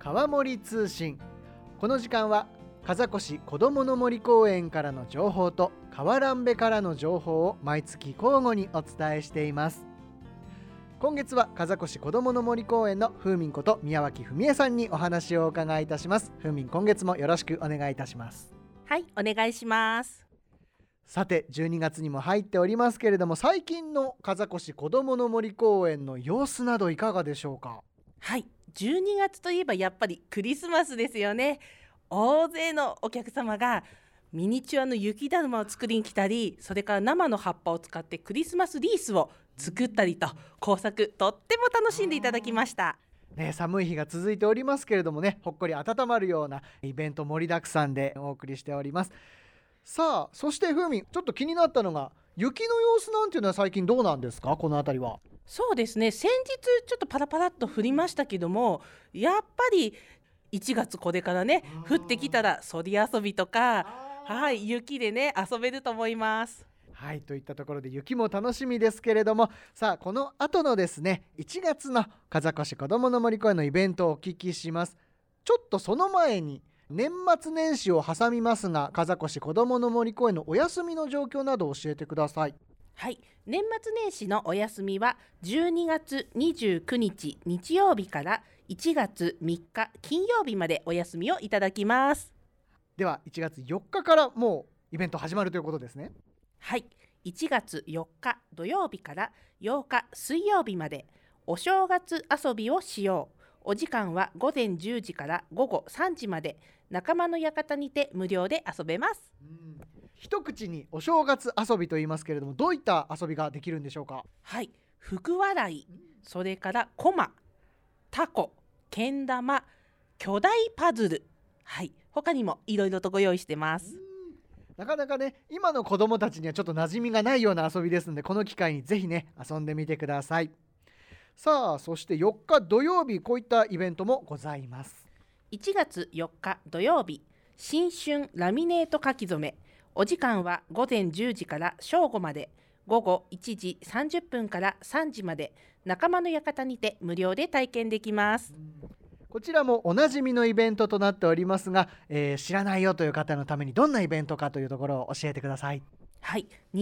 川森通信。この時間は風越こどもの森公園からの情報と川蘭部からの情報を毎月交互にお伝えしています。今月は風越こどもの森公園のふうみんこと宮脇文恵さんにお話をお伺いいたします。ふうみん、今月もよろしくお願いいたします。 はい、お願いします。 さて、12月にも入っておりますけれども、最近の風越こどもの森公園の様子などいかがでしょうか？ はい、12月といえばやっぱりクリスマスですよね。大勢のお客様がミニチュアの雪だるまを作りに来たり、それから生の葉っぱを使ってクリスマスリースを作ったりと、工作とっても楽しんでいただきました。 寒い日が続いておりますけれどもね、ほっこり温まるようなイベント盛りだくさんでお送りしております。さあ、そしてふうみん、ちょっと気になったのが雪の様子なんていうのは最近どうなんですか？このあたりは。 そうですね、先日ちょっとパラパラっと降りましたけども、やっぱり1月これからね、降ってきたらそり遊びとか、はい、雪でね遊べると思います。 はい、といったところで雪も楽しみですけれども、さあこの後のですね、1月の風越こどもの森公園のイベントをお聞きします。ちょっとその前に年末年始を挟みますが、風越こどもの森公園のお休みの状況など教えてください。 はい、年末年始のお休みは12月29日日曜日から1月3日金曜日までお休みをいただきます。 では1月4日からもうイベント始まるということですね。 はい、1月4日土曜日から8日水曜日までお正月遊びをしよう。お時間は午前10時から午後3時まで、仲間の館にて無料で遊べます。 一口にお正月遊びと言いますけれども、どういった遊びができるんでしょうか？ はい、福笑い、それからコマ、タコ、けん玉、巨大パズル、はい、他にもいろいろとご用意してます。 なかなかね、今の子どもたちにはちょっと馴染みがないような遊びですので、この機会にぜひね遊んでみてください。さあ、そして4日土曜日、こういったイベントもございます。 1月4日土曜日、新春ラミネート書き初め。お時間は午前10時から正午まで、午後1時30分から3時まで、仲間の館にて無料で体験できます。 こちらもおなじみのイベントとなっておりますが、知らないよという方のためにどんなイベントかというところを教えてください。 はい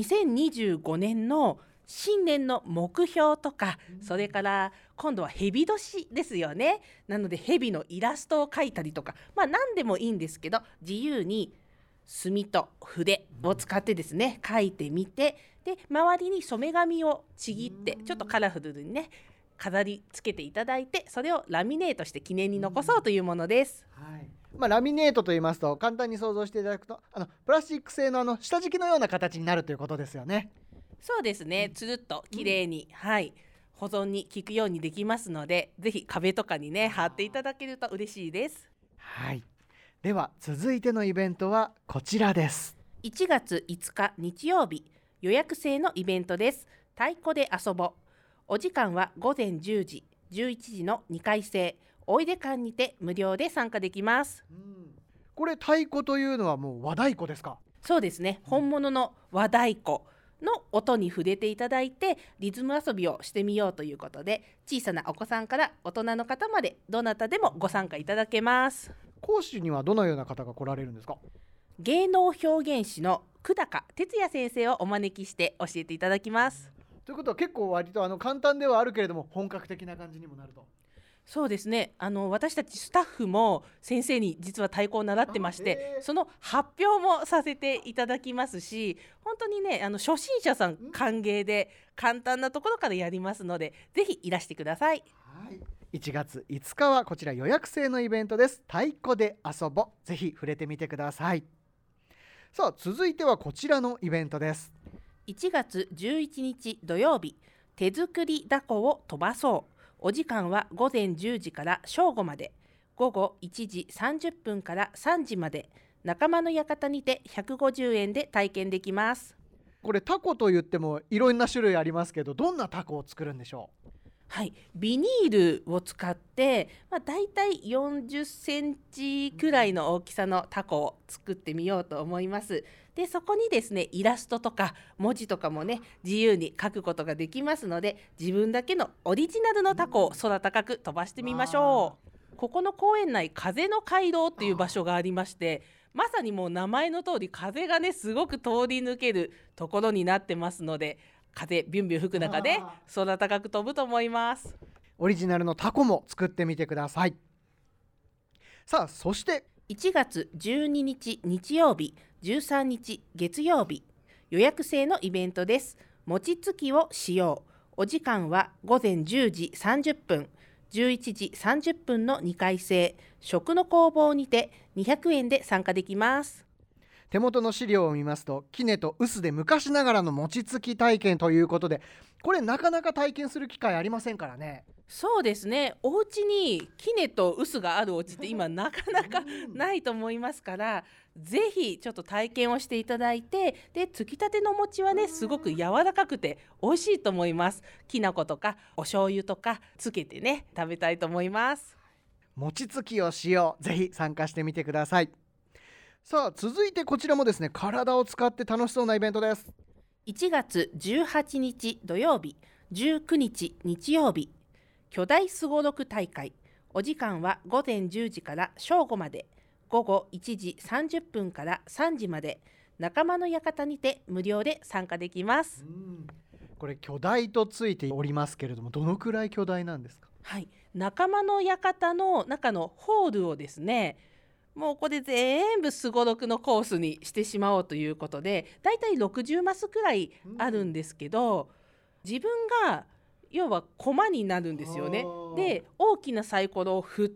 、2025年の新年の目標とか、それから今度は蛇年ですよね。なので蛇のイラストを描いたりとか、何でもいいんですけど、自由に墨と筆を使ってですね描いてみて、で周りに染め紙をちぎってちょっとカラフルにね飾り付けていただいて、それをラミネートして記念に残そうというものです。 はい、ラミネートと言いますと簡単に想像していただくと、プラスチック製の下敷きのような形になるということですよね。 そうですね、つるっと綺麗に、はい、保存に効くようにできますので、ぜひ壁とかにね貼っていただけると嬉しいです。 はい、では続いてのイベントはこちらです。 1月5日日曜日、予約制のイベントです。太鼓で遊ぼう。お時間は午前10時11時の2回制、おいで館にて無料で参加できます。 これ太鼓というのはもう和太鼓ですか？ そうですね、本物の和太鼓の音に触れていただいて、リズム遊びをしてみようということで、小さなお子さんから大人の方までどなたでもご参加いただけます。 講師にはどのような方が来られるんですか？ 芸能表現士の久高哲也先生をお招きして教えていただきます。 ということは結構割と簡単ではあるけれども本格的な感じにもなると。 そうですね、私たちスタッフも先生に実は太鼓を習ってまして、その発表もさせていただきますし、本当にね初心者さん歓迎で簡単なところからやりますので、ぜひいらしてください。 はい、1月5日はこちら予約制のイベントです。太鼓で遊ぼう、ぜひ触れてみてください。さあ続いてはこちらのイベントです。 1月11日土曜日、手作り凧を飛ばそう。お時間は午前10時から正午まで、午後1時30分から3時まで、仲間の館にて150円で体験できます。 これタコといってもいろんな種類ありますけど、どんなタコを作るんでしょう？ はい、ビニールを使って、だいたい40センチくらいの大きさのタコを作ってみようと思います。で、そこにですね、イラストとか文字とかもね、自由に書くことができますので、自分だけのオリジナルのタコを空高く飛ばしてみましょう。 ここの公園内、風の回廊っていう場所がありまして、まさにもう名前の通り風がねすごく通り抜けるところになってますので、風ビュンビュン吹く中で空高く飛ぶと思います。 オリジナルのタコも作ってみてください。さあ、そして 1月12日日曜日、13日月曜日、予約制のイベントです。餅つきをしよう。お時間は午前10時30分、11時30分の2回制、食の工房にて200円で参加できます。 手元の資料を見ますと、杵と臼で昔ながらの餅つき体験ということで、これなかなか体験する機会ありませんからね。 そうですね、お家に杵と臼があるお家って今なかなかないと思いますから、ぜひちょっと体験をしていただいて、でつきたての餅はねすごく柔らかくて美味しいと思います。きな粉とかお醤油とかつけてね食べたいと思います。 餅つきをしよう、ぜひ参加してみてください。さあ、続いてこちらもですね、体を使って楽しそうなイベントです。 1月18日土曜日、19日日曜日、巨大すごろく大会。お時間は午前10時から正午まで、午後1時30分から3時まで、仲間の館にて無料で参加できます。 これ巨大とついておりますけれども、どのくらい巨大なんですか？ はい、仲間の館の中のホールをですね、もうこれ全部すごろくのコースにしてしまおうということで、だいたい60マスくらいあるんですけど、自分が要は駒になるんですよね。で大きなサイコロを振って、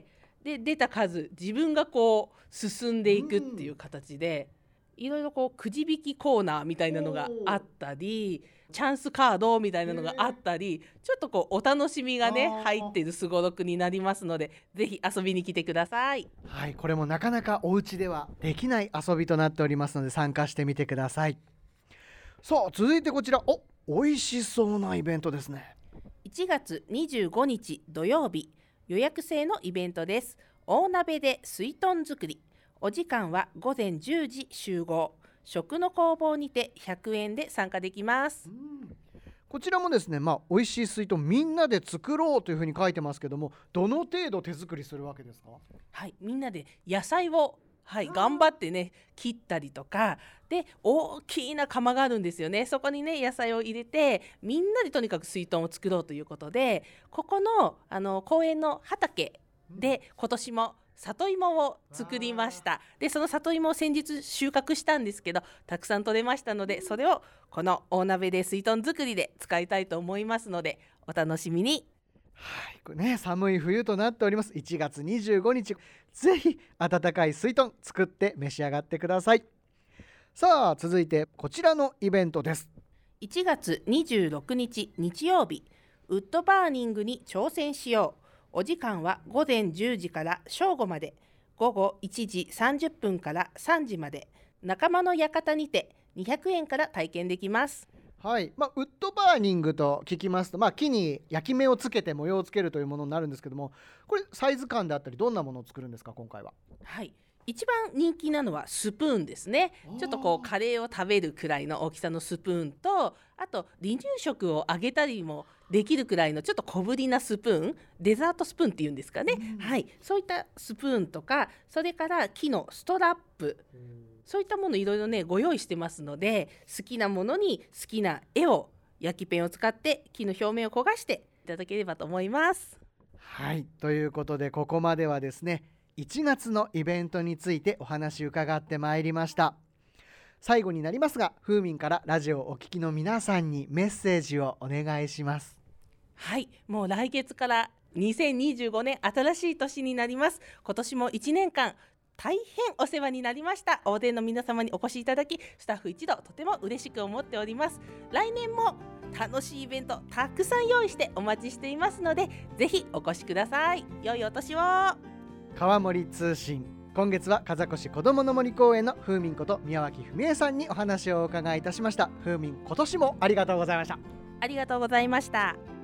で出た数自分がこう進んでいくっていう形で、いろいろこうくじ引きコーナーみたいなのがあったり、チャンスカードみたいなのがあったり、ちょっとこうお楽しみがね入っているすごろくになりますので、ぜひ遊びに来てください。 はい、これもなかなかお家ではできない遊びとなっておりますので、参加してみてください。さあ、続いてこちら、美味しそうなイベントですね。 1月25日土曜日、予約制のイベントです。大鍋で水豚作り。お時間は午前10時集合。食の工房にて100円で参加できます。 こちらもですね、美味しい水豚みんなで作ろうというふうに書いてますけども、どの程度手作りするわけですか？ はい、みんなで野菜を頑張ってね切ったりとかで、大きな釜があるんですよね。そこにね野菜を入れて、みんなでとにかく水豚を作ろうということで、ここの公園の畑で今年も里芋を作りました。でその里芋を先日収穫したんですけど、たくさん取れましたので、それをこの大鍋で水豚作りで使いたいと思いますので、お楽しみに。 はい、これね、寒い冬となっております。1月25日、ぜひ温かい水豚作って召し上がってください。さあ、続いてこちらのイベントです。 1月26日日曜日、ウッドバーニングに挑戦しよう。お時間は午前10時から正午まで、午後1時30分から3時まで、仲間の館にて200円から体験できます。 はい、ウッドバーニングと聞きますと、木に焼き目をつけて模様をつけるというものになるんですけども、これサイズ感であったりどんなものを作るんですか、今回は？ はい、一番人気なのはスプーンですね。ちょっとこうカレーを食べるくらいの大きさのスプーンと、あと離乳食をあげたりもできるくらいのちょっと小ぶりなスプーン、デザートスプーンっていうんですかね、はい、そういったスプーンとか、それから木のストラップ、そういったものいろいろねご用意してますので、好きなものに好きな絵を焼きペンを使って木の表面を焦がしていただければと思います。 はい、ということでここまではですね、1月のイベントについてお話伺ってまいりました。最後になりますが、ふーみんからラジオをお聞きの皆さんにメッセージをお願いします。 はい、もう来月から2025年新しい年になります。今年も1年間大変お世話になりました。大勢の皆様にお越しいただき、スタッフ一同とても嬉しく思っております。来年も楽しいイベントたくさん用意してお待ちしていますので、ぜひお越しください。良いお年を。 川森通信、今月は風越こどもの森公園のふーみんこと宮脇文江さんにお話をお伺いいたしました。ふーみん、今年もありがとうございました。 ありがとうございました。